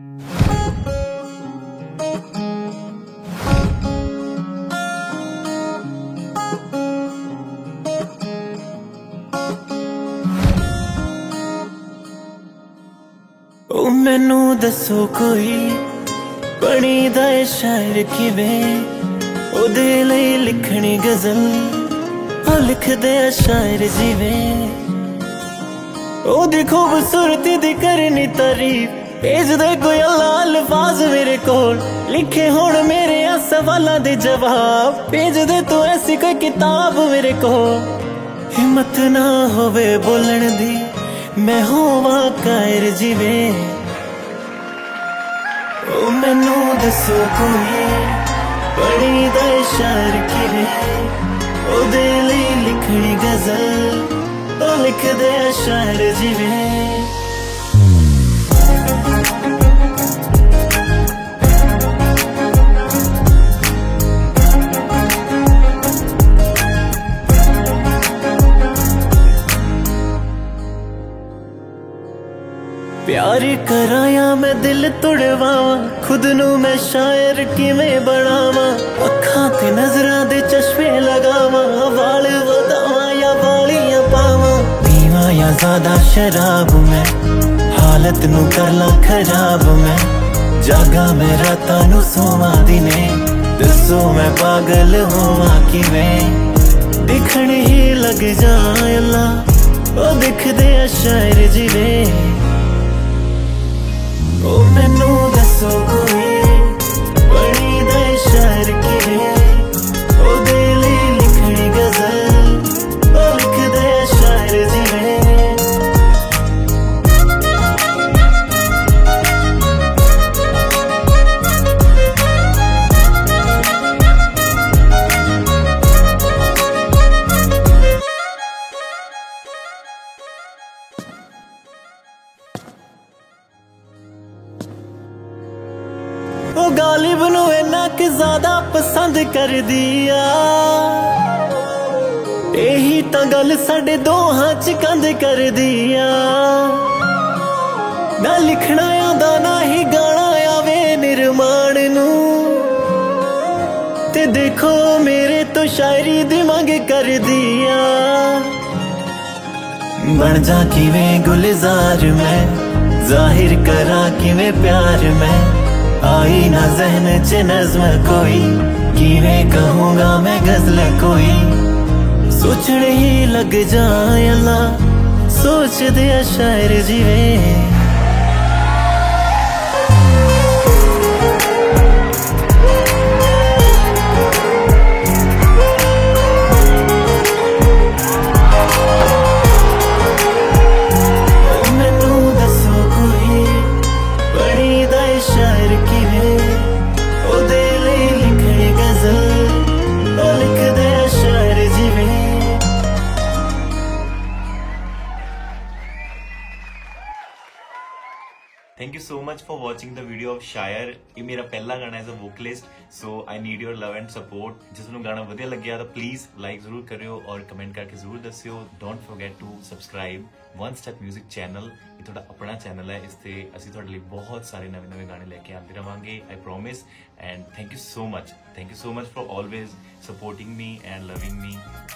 ओ मैनू दसो कोई बनी दा शायर किवें ओदे लई लिखनी गजल ओ लिख दे शायर जिवें ओदी खूबसूरती दी करनी तारीफ भेज दे कोई अल्लाह अल्फाज मेरे कोल लिखे हुण मेरे सवालां दे जवाब भेज दे तू ऐसी कोई किताब मेरे कोल हिम्मत ना होवे बोलण दी मैं होवां कायर जिवें ओ मैनू दसो कोई बनी दा शायर किवें ओदे लई लिखनी गजल ओ लिख दे शायर जिवें प्यार करां या मैं दिल तुड़वावां खुद नू मैं शायर किवें बनावां अखां ते नजरां दे चश्मे लगावां वाल वधावां या वालियां पावां पीवां या ज्यादा शराब मैं हालत नू कर ला खराब मैं जागा मैं रातां नू सोवां दिने दसो मैं पागल होवां किवें दिखण ही लग जा अल्लाह ओ दिख दे शायर जिवें ओ मैनू दसो कोई बनी दा शायर किवें ओदे लई लिखनी गजल ओ लिख दे शायर जिवें ओ गालिब नू इन्ना कि ज्यादा पसंद कर दिया यही तां गल साडे दोहां च कंध कर दिया ना लिखना आंदा ना ही गाना आवे निर्माण नू ते देखो मेरे तो शायरी दी मंग कर दिया बन जा किवें गुलजार मैं जाहिर करा किवें प्यार मैं आई ना जहन च नज़्म कोई किवें कहूँगा मैं गजल कोई सोचने ही लग जाए अल्लाह सोच दे शायर जिवें thank you so much for watching the video of शायर ये मेरा पहला गाना as a vocalist so I need your love and support जिसनों गाना वधिया लग्या तो प्लीज लाइक जरूर करियो और कमेंट करके जरूर दसियो don't forget to subscribe One Step music channel ये थोड़ा अपना चैनल है इससे असि थोड़े लिए बहुत सारे नवे नवे गाने लेके आते रहांगे I promise and thank you so much for always supporting me and loving me